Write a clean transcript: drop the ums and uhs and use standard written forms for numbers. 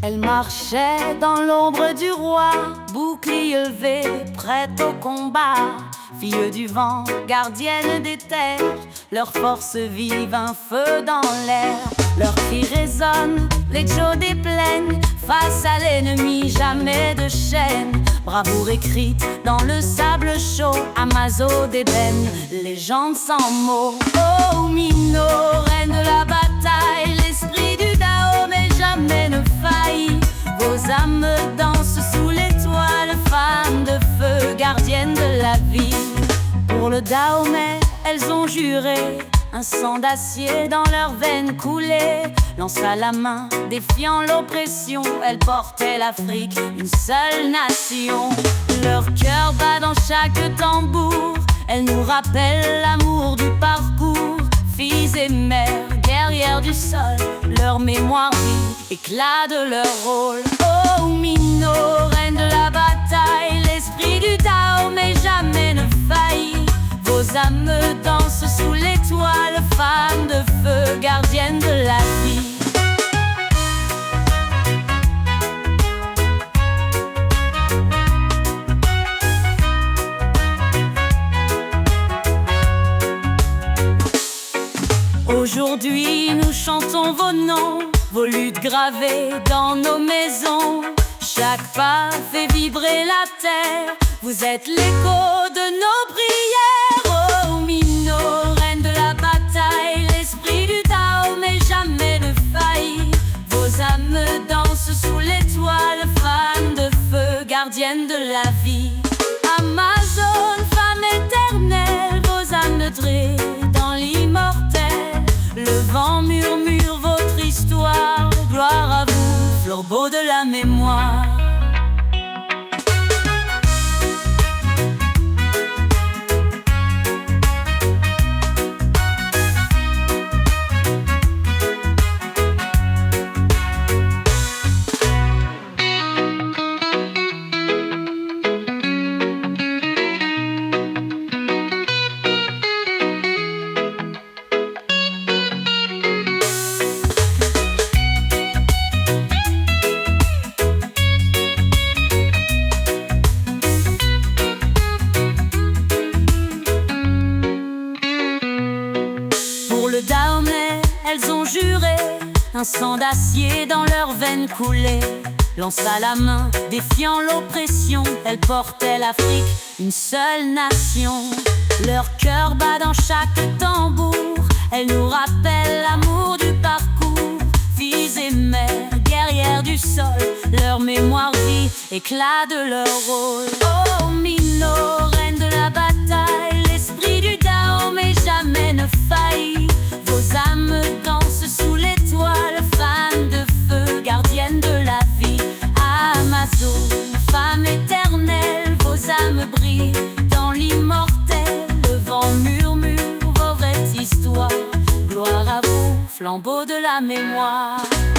Elle marchait dans l'ombre du roi, bouclier levé, prête au combat. Fille du vent, gardienne des terres, leur force vive, un feu dans l'air. Leurs cris résonnent, l'écho des plaines, face à l'ennemi, jamais de chaîne. Bravoure écrite dans le sable chaud, Amazo d'ébène, légende sans mots. Oh Minot, reine de la bataille, l'esprit du Dahomey jamais ne faillit. Vos âmes dansent sous l'étoile, femmes de feu, gardiennes de la vie. Pour le Dahomey, elles ont juré, un sang d'acier dans leurs veines coulait. Lance à la main, défiant l'oppression, elles portaient l'Afrique, une seule nation. Leur cœur bat dans chaque tambour, elles nous rappellent l'amour du parcours. Filles et mères, guerrières du sol, leur mémoire vit, éclat de leur rôle. Oh Minot, reine de la bataille, l'esprit du Dahomey jamais ne faillit. Vos âmes dansent sous l'étoile, femmes de feu, gardiennes de la vie. Aujourd'hui, nous chantons vos noms, vos luttes gravées dans nos maisons. Chaque pas fait vibrer la terre, vous êtes l'écho de nos prières. Oh Minot, reine de la bataille, l'esprit du Dahomey jamais ne faillit. Vos âmes dansent sous l'étoile, femmes de feu, gardiennes de la vie. Amazone, femme éternelle, vos âmes drées dans l'immortel. Le vent murmure votre histoire, gloire à vous, flambeau de la mémoire. Le Dahomey, elles ont juré, un sang d'acier dans leurs veines coulait. Lance à la main, défiant l'oppression, elles portaient l'Afrique, une seule nation. Leur cœur bat dans chaque tambour, elles nous rappellent l'amour du parcours. Filles et mères, guerrières du sol, leur mémoire vit, éclat de leur rôle. Oh Minot, reine de la bataille, l'esprit du Dahomey jamais ne faillit. Vos âmes dansent sous l'étoile, femmes de feu, gardiennes de la vie. Amazone, femme éternelle, vos âmes brillent dans l'immortel. Le vent murmure vos vraies histoires, gloire à vous, flambeau de la mémoire.